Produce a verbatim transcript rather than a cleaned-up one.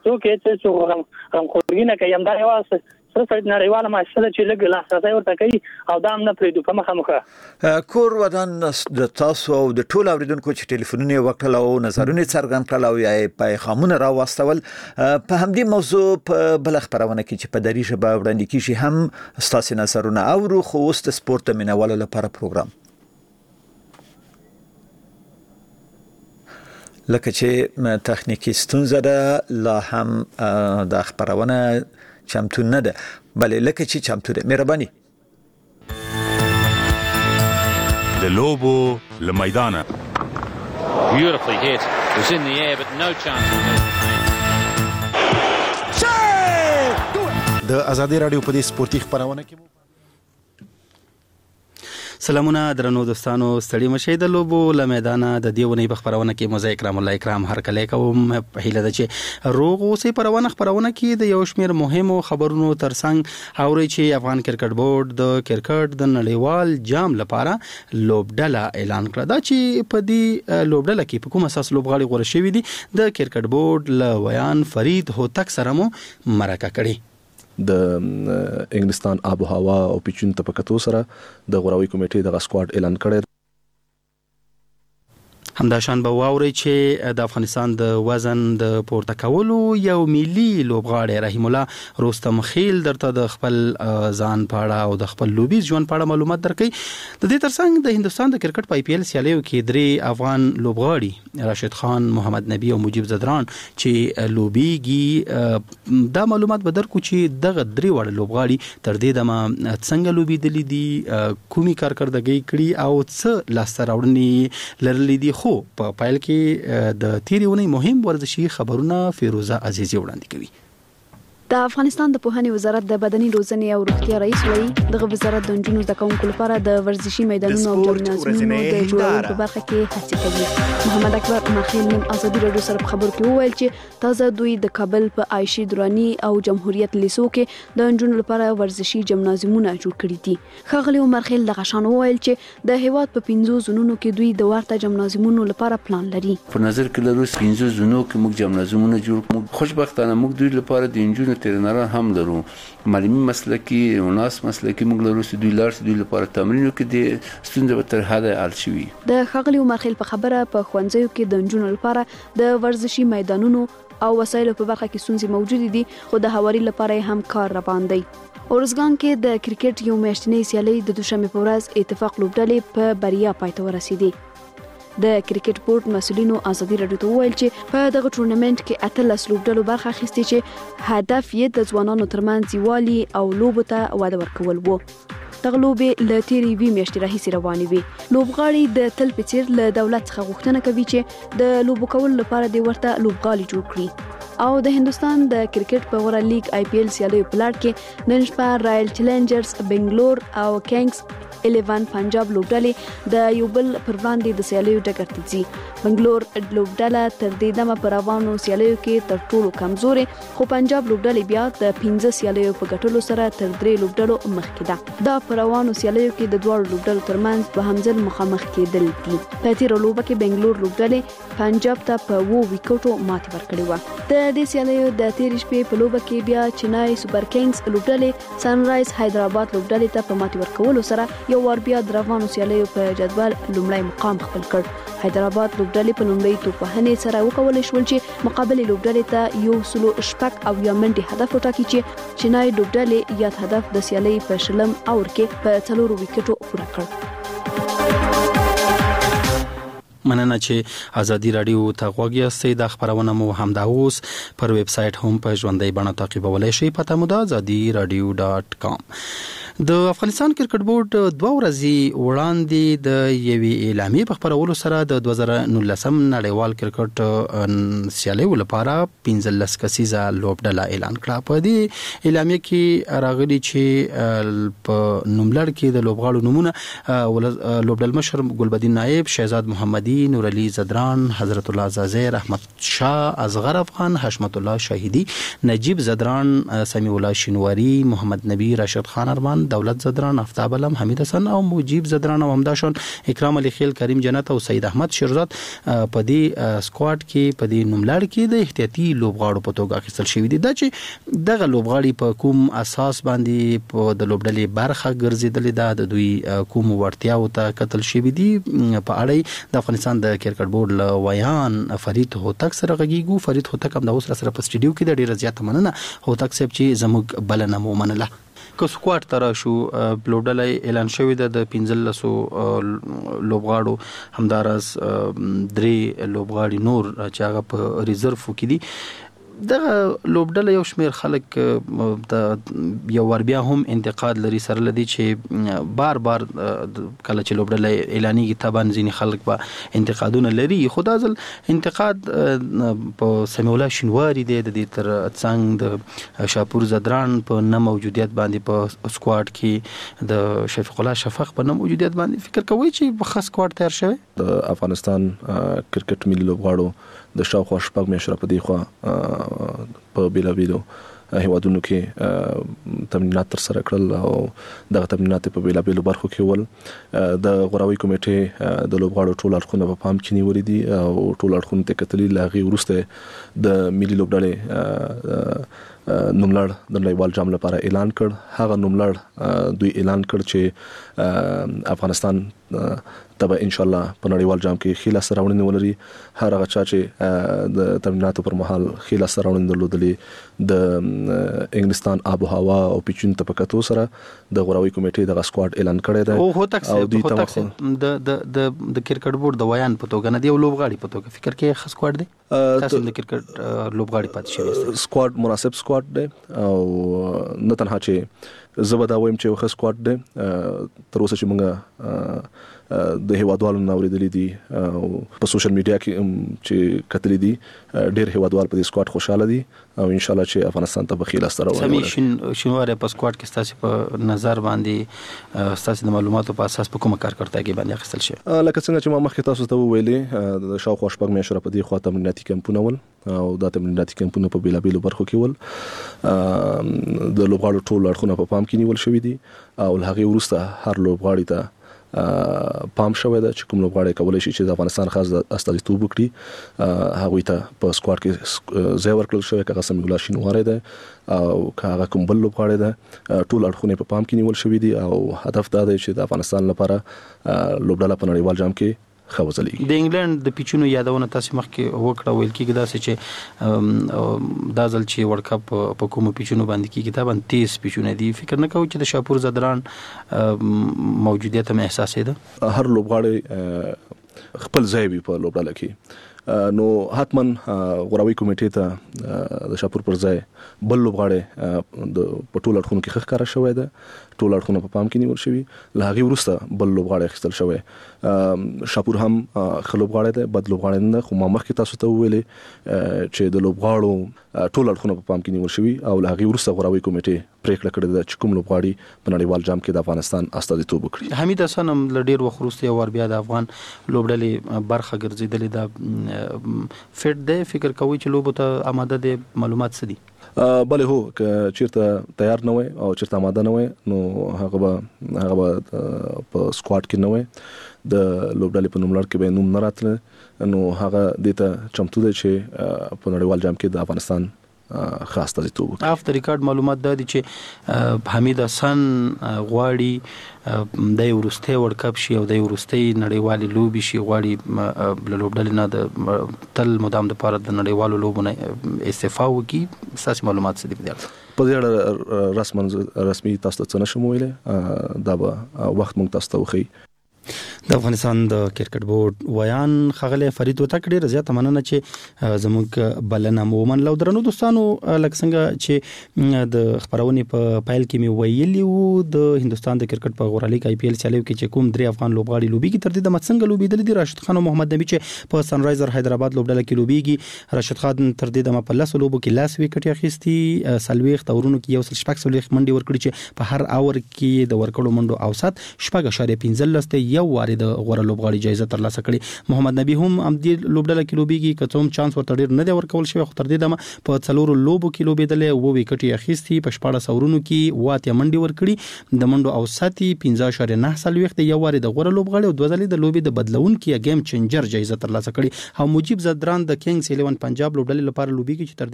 څوک یې چې غمخورګي نه کوي همدا یوه سره سړی نړیواله محصله چې لږ لاسرسی ورته کوي او دا هم نه پرېږدو په مخه مخه. کور ودان د تاسو او د ټولو اورېدونکو چې ټلیفونونه یې وکړل او نظرونه یې څرګند کړل او یا یې پیغامونه راواستول په همدې موضوع په بله خپرونه کې چې په دري ژبه وړاندې کېږي هم ستاسې نظرونه اورو. خو اوس د سپورت د مینهوالو لپاره پروګرام لکه چې تخنیکی ستونزه ده لا هم د خپرونه چمتو نه ده بلې لکه چې چمتو ده. مهرباني د لوبو له میدانه Beautifully hit. It was in the air but no chance of it. د ازادي رادیو په دې سپورتي خبرونه کې سلامونه درنو دوستانو ستړي مشه د لوبو له میدانه د دیونی په خبرونه کې موزه اکرام الله اکرام هر کله کوم په هیله ده چې روغ اوسې پرونه خبرونه کې د یو شمیر مهمو خبرونو ترڅنګ اوري چې افغان کرکټ بورډ د کرکټ د نړیوال جام لپاره لوبډله اعلان کړه. دا چې په دې لوبډله کې په کوم اساس لوبغاړي غوړه شوی دي د کرکټ بورډ له ویان فرید هوتک سره مو مرکه کړي. د انګلستان آب و هوا او پیچون ته په کتو سره د غوراوي کمیټې د سکواډ اعلان کړی. همداشان به واوري چې د افغانستان د وزن د پورته کولو یو ملي لوبغاړی رحیم الله رستم خیل درته د خپل ځان پاړه او د خپل لوبیز ژوند پاړه معلومات درکړي. د دې ترڅنګ د هندستان د کرکټ په آی پی ایل سیالیو کې درې افغان لوبغاړي راشد خان، محمد نبی او مجیب زدران چې لوبیږي دا معلومات به درکو چې دغه درې وړ لوبغاړي تر دې دمه څنګه لوبیدلي دي، کومي کارکردګي کړي او څه لاسته راوړنې لرلي دي. خو په پایل کې د تیرې ونې مهم ورزشي خبرونه فیروزه عزیزی وړاندې کوي. د افغانستان د پوهنې وزارت د بدني روزنې او روغتیا رئیس وایي دغه وزارت د نجونو زده کوونکو لپاره د ورزشي میدانونو او جمنازیومونو د جوړولو په برخه کې هڅې کوي. محمد اکبر مخیل نن ازادي رادیو سره په خبرو کې وویل چې تازه دوی د کابل په عایشې دراني او جمهوریت لیسو کې د نجونو لپاره ورزشي جمنازیومونه جوړ کړي دي. ښاغلي عمر خیل دغه شان وویل چې د هیواد په پنځو زونونو کې دوی د ورته جمنازیومونو لپاره پلان لري. په نظر کې لرو پنځو زونو کې موږ جمنازیومونه جوړ کړو. خوشبختانه موږ دوی لپاره د انجونو ترنران هم لرو، معلمي مسلکي او ناس مسلکي موږ لرو چې دوی لار دوی لپاره تمرینو کې د ستونزې به تر حده حل شي. د ښاغلي عمر خیل په خبره په ښوونځیو کې د نجونو لپاره د ورزشي میدانونو او وسایلو په برخه کې ستونزې موجود دي، خو د هواري لپاره هم کار روان دی. اورزګان کې د کرکټ یو میاشتنۍ سیالي د دوشنبه په ورځ اتفاق لوبډلې په بریا پای ته ورسېدې. د کرکټ بورډ مسؤلینو ازادي رادیو ته وویل چې په دغه ټورنمنت کې اتلس لوبډلو برخه اخیستې چې هدف یې د ځوانانو ترمنځ یووالي او لوبو ته وده ورکول وو. دغه لوبې له تیرې یوې میاشتې راهیسې روانې وي. لوبغاړي د تل په څېر له دولت څخه غوښتنه کوي چې د لوبو کولو لپاره د ورته لوبغالي جوړ کړي او د هندستان د کرکټ په غوره لیګ آی پی ایل سیالیو په لړ کې نن شپه رایل چیلنجرز بنگلور او کینګز الیون پنجاب لوبډلې د یو بل پر وړاندې د سیالیو ډګر ته ځي. بنگلور لوبډله تر دې دمه په روانو سیالیو کې تر ټولو کمزورې، خو پنجاب لوبډلې بیا د پنځه سیالیو په ګټلو سره تر درې لوبډلو مخکې ده. دا په روانو سیالیو کې د دواړو لوبډلو ترمنځ به همزل مخامخ کېدل دي. په تیره لوبه کې بنگلور لوبډلې پنجاب ته په اووه ویکټو ماتې ورکړې وه. د دې سیالیو د تیرې شپې په لوبه کې بیا چنای سوپر کینګز لوبډلې سن رایز حیدرآباد لوبډلې ته په ماتې ورکولو سره یو وار بیا د روانو سیالیو په جدول لومړی مقام خپل کړ. حیدرآباد لوبډلې په لومړۍ توپوهنې سره وکولای شول چې مقابلې لوبډلې ته یو سلو شپږ او یا منډې هدف وټاکي چې چنای لوبډلې یاد هدف د سیالۍ په شلم اور کې په څلورو ویکټو پوره کړ. مننه چې ازادي رادیو ته غوږ یاستئ. د خبرونه مو همدا اوس پر ویب سټ هم په ژوندۍ بڼه تعقیبولی شئ. پته مو ده ازادي رادیو ډاټ کام. د افغانستان کرکټ بورډ دوه ورځې وړاندې د یوې اعلامیې په خپرولو سره د دوه زره نولسم نړیوال کرکټ سیالیو لپاره پنځلس کسیزه لوبډله اعلان کړه. په دې اعلامیې کې راغلي چې په نوملړ کې د لوبغاړو نومونه لوبډل مشر ګلبدین نایب، شهزاد محمدي، نور علي زدران، حضرت الله زازیر، احمد شاه، اصغر افغان، حشمت الله شاهدی، نجیب زدران، سمیع الله شینواری، محمد نبی، راشد خان ارمان، خان، دولت زدران، آفتاب علم، حمید حسن او مجیب زدران او همداشان اکرام علي خیل، کریم جنت او سید احمد شیرزاد په دې سکواډ کې په دې نوملړ کې د احتیاطي لوبغاړو په توګه اخیستل شوی دي. دا چې دغه لوبغاړي په کوم اساس باندې په د لوبډلې برخه ګرځیدلې ده، د دوی کوم وړتیاو ته کتل شوی دي، په اړه د افغانستان د کرکټ بورډ له ویان فرید هوتک سره غږیږو. فرید هوتک هم د اوس سره په سټډیو کې د ډیره زیاته مننه هوتک صاحب چې زموږ بلنه مو منله. که سکواډ تر شو لوبډلې اعلان شوی ده د پنځلسو لوبغاړو، همدارس درې لوبغاړي نور چې هغه په ریزرف کې دي. دغه لوبډله یو شمیر خلک د یو ور بیا هم انتقاد لري سره لدی چې بار بار کله چې لوبډله اعلانېږي طبعا ځینې خلک به انتقادونه لري، خو دا ځل انتقاد په سمیع الله شینواري دی د دې تر څنګ د شاپور زدران په نه موجودیت باندې په سکواډ کې د شفیق الله شفق په نه موجودیت باندې فکر کوي چې په خاص سکواډ تیار شوی. د افغانستان کرکټ ملي لوبغاړو د شاوخوا شپږ میاشتې په دې خوا په بیلابیلو هیوادونو کې تمرینات تر سره کړل او دغه تمرینات په بیلابیلو برخو کې ول. د غوراوي کمیټې د لوبغاړو ټول اړخونه په پام کې نیولې دي او ټول اړخونه ته کتلې. لاغي ورسته د ملي لوبډلې نوملړ د نړیوال جام لپاره اعلان کړ. هغه نوملړ دوی اعلان کړ چې افغانستان تبه ان شاء الله په نړیوال جام کې خیلا سراونډ ولري. هر هغه چا چې د تمریناتو پر مهال خیلا سراونډ درلودلې د انګلستان آب او هوا او پیچون ته پکاتو سره د غوراوي کمیټې د سکواډ اعلان کړی دی. او هوتک سه د د د کرکټ بورډ د ویان په توګه نه دی او لوبغاړي په توګه فکر کې خاص سکواډ دی. تاسو د کرکټ لوبغاړي پاتې شوی سکواډ مناسب سکواډ دی او نه تنها چې زبدا وایم چې خاص سکواډ دی. تر اوسه چې موږ د هیوادوالو ناوریدلې دي په سوشل میډیا کې چې کتلې دي ډېر هیوادوال په دې سکواډ خوشاله دي او ان شاء الله چې افغانستان ته بخیل استره وایي. سمیشن شنواره په سکواډ کې ستاسو په نظر باندې ستاسو د معلوماتو په اساس په کومه کارکړتاګي باندې اخیستل شي؟ لکه څنګه چې ما مخکې تاسو ته ویلې د شاوخوا شپږ میاشتې په دې خوا تمریناتي کمپونه ول او دا تمریناتي کمپونه په بیلابیلو برخو کې ول. د لوبغاړو ټول اړخونه په پام کې نیول شوی دي او هغه ورسته هر لوبغاړي ته پام شوی ده چې کوم لوبغاړي کولای شي چې د افغانستان خاص استازیتوب وکړي. هغه ته په سکواډ کې ځای ورکړل شوی، کغه سمیع الله شینواری ده او کغه کوم بل لوبغاړي ده. ټول اړخونه په پام کې نیول شوی دي او هدف دا دی چې د افغانستان لپاره لوبډله په نړیوال جام کې خوځلې. د انګلند د پیچونو یادونه تاسو مخکې وکړه، ویل کېږي دا چې دا ځل چې ورلد کپ په کوم پیچونو باندې کېږي دا باندې تیز پیچونه دي. فکر نه کوم چې د شاپور زدران موجودیت هم احساسې ده. هر لوبغاړی خپل ځای وي په لوبډله کې، نو حتما غوراوي کمیټې ته د شاپور پر ځای بل لوبغاړی د پټول اړخونو کې ښکارا شوی ده. ټول اړخونه په پام کې نیول شوی، له هغه ورسته بل لوبغاړی اخیستل شوی. شاپور هم خلوب غاړی ده، بد لوبغاړی نه، خو ما مخکې تاسو ته ویلې چې د لوبغاړو ټول اړخونه په پام کې نیول شوی او له هغه ورسته غوراوي کمیټې پریکړه کړې ده چې کوم لوبغاړي په نړیوال جام کې د افغانستان استازیتوب وکړي. حمید حسن هم ل ډیر وخت وروسته ور بیا د افغان لوبډلې برخه ګرځیدلې ده. فټ دی، فکر کوي چې لوبو ته آماده دي؟ معلومات څه دي؟ بله هو که چیرته تیار نه وي او چیرته آماده نه وي نو هغه به هغه به په سکواډ کې نه وي، د لوبډلې په نوملړ کې به نوم نه راتله، نو هغه دې ته چمتو دی چې په نړیوال جام کې د افغانستان خاص استازیتوب وکړي. اف د ریکارډ معلومات دا دي چې حمید حسن غواړي د ورسته ورلد کپ شي او د ورسته نړیوالي لوبي شي، غواړي له لوبډلې نه د تل مدام د پاره د نړیوالو لوبونه استعفا وکړي. اساسي معلومات څه دي په دې په دې اړه رسمن رسمي تاسو ته نشم ویلې، دا به وخت مونږ تاسو ته وخی. د افغانستان د کرکټ بورډ ویان خغله فرید وتک ډیر زیاته مننه چې زموږ بلنه مومن لو درنو دوستانو، لکه څنګه چې د خبرونه په پایل کې می ویلی وو د هندستان د کرکټ په غورالي آی پی ایل چالیو کې چې کوم درې افغان لوبغاړي لوبي کې تر دې د مڅنګ لوبي د راشد خان او محمد نبی چې په سن رایزر حیدرآباد لوبډله کې لوبيږي. راشد خان تر دې د په لاس لوبو کې لاس وکټي اخیستي، سلويخ تورونو کې یو سل شپږ سلويخ منډي ورکړي چې په هر اور کې د ورکړو منډو اوسط شپږ اشاریه پنځه لسته یو واري د غوړه لوبغاړي جایزه ترلاسه کړې. محمد نبی هم ام دې لوبډله کې لوبيږي کڅوم چانس ورته ډیر نه دی ورکول شوی خو تر دې دمه په څلورو لوبو کې لوبېدلې وو وکټي اخیستي په شپږ سورونو کې واته منډي ورکړي د منډو اوسطي پنځه اشاریه نه سلويخت یو واري د غوړه لوبغاړي او دوه ځلې د لوبي د بدلون کې گیم چینجر جایزه ترلاسه کړې. او مجيب زدران د کینګز الیون پنجاب لوبډلې لپاره لوبيږي چې تر